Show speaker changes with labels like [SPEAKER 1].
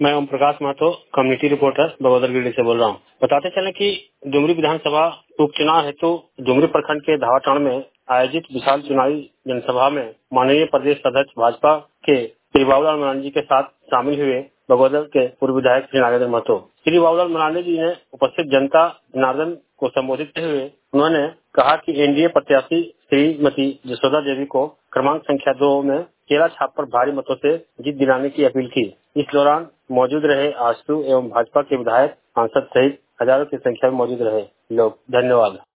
[SPEAKER 1] मैं Om Prakash Mahto, community reporter Bagodar Giridih से बोल रहा हूँ। बताते चले कि डुमरी विधानसभा उपचुनाव हेतु डुमरी प्रखंड के धावाटांड़ में आयोजित विशाल चुनावी जनसभा में माननीय प्रदेश अध्यक्ष भाजपा के श्री बाबूलाल मरांडी जी के साथ शामिल हुए बगोदर के पूर्व विधायक श्री नागेंद्र महतो। श्री बाबूलाल मरांडी जी ने उपस्थित जनता जनार्दन को संबोधित करते हुए उन्होंने कहा कि एनडीए प्रत्याशी श्रीमती जसोदा देवी को क्रमांक संख्या 2 में केला छाप पर भारी मतों से जीत दिलाने की अपील की। इस दौरान मौजूद रहे आजसू एवं भाजपा के विधायक, सांसद सहित हजारों की संख्या में मौजूद रहे लोग। धन्यवाद।